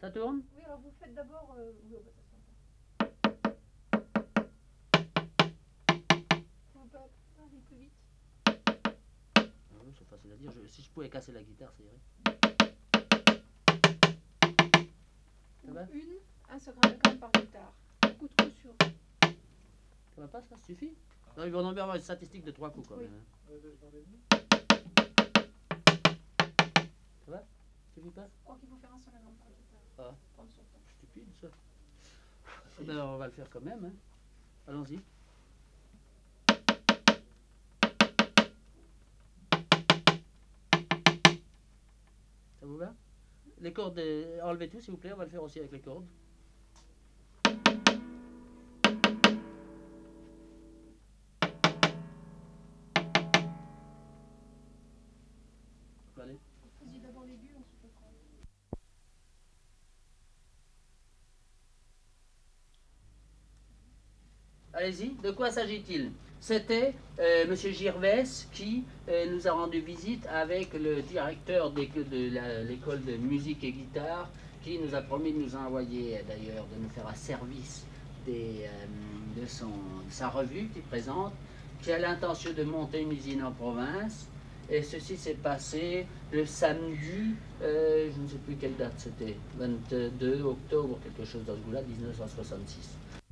Ça tourne? Oui, alors vous faites d'abord... oui, bah, ça s'entend. Vous pouvez pas aller plus vite. C'est facile à dire. Si je pouvais casser la guitare, ça irait. Ça va? Un gramme par guitare. Beaucoup de coups sur. Ça va pas, ça suffit? Non, ils vont bien avoir une statistique de 3 coups quand Oui. même. Ça va? Suffit pas? Je crois qu'il faut faire un sonogramme par guitare. Ah, Prendre son temps. stupide ça. Ben, on va le faire quand même. Hein. Allons-y. Ça vous va? Les cordes, enlevez tout s'il vous plaît, on va le faire aussi avec les cordes. Allez. Faisiez d'abord l'aigu, ensuite le grave. Allez-y, de quoi s'agit-il? C'était M. Girvès qui nous a rendu visite avec le directeur de l'école de musique et guitare, qui nous a promis de nous envoyer d'ailleurs, de nous faire un service de sa revue qu'il présente, qui a l'intention de monter une usine en province. Et ceci s'est passé le samedi, je ne sais plus quelle date c'était, 22 octobre, quelque chose dans ce goût-là, 1966.